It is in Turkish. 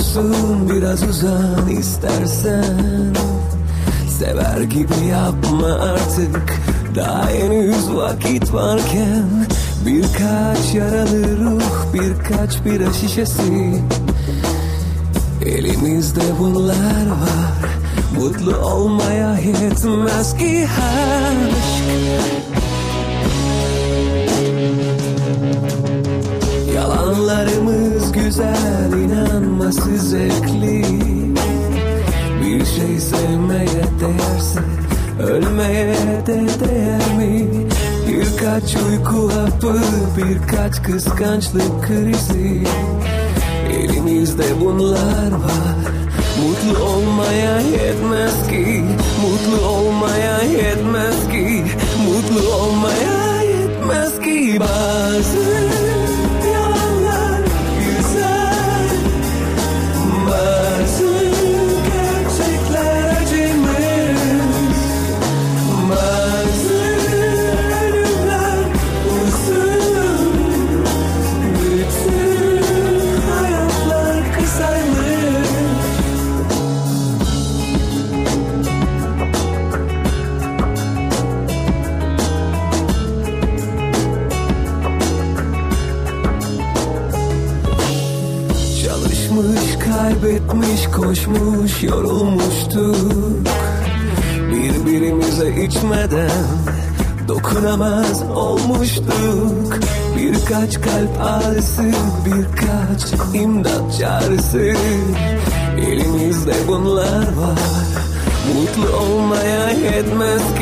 musun? Biraz uzan istersen. Sever gibi yapma artık, daha henüz vakit varken. Birkaç yaralı ruh, birkaç bira şişesi. Elimizde bunlar var, mutlu olmaya yetmez ki aşk. Yalanlarımız güzel, inanması zevkli. Bir şey sevmeye değerse, ölmeye de değer mi? Birkaç uyku hapı, birkaç kıskançlık krizi. Elimizde bunlar var, mutlu olmaya yetmez ki. Mutlu olmaya yetmez ki. Mutlu olmaya yetmez ki. Bazı yalanlar güzel, bazı gerçekler acımız, bazı ölümler uzun, bütün hayatlar kısaymış. Çalışmış, kaybetmiş, koşmuş, yorulmuştuk. Birbirimize içmeden dokunamaz olmuştuk. Birkaç kalp ağrısı, birkaç imdat çağrısı. Elimizde bunlar var, mutlu olmaya yetmez